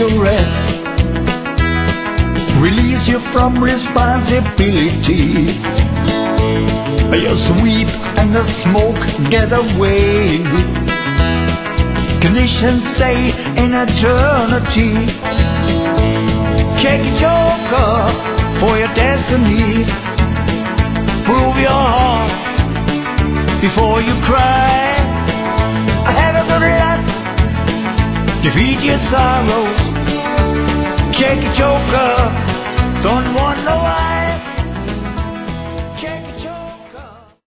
a rest. Release you from responsibility. Your sweep and the smoke get away. Conditions stay in eternity. Check your joker for your destiny. Prove your heart before you cry. Have a good luck, defeat your sorrows. Check your joker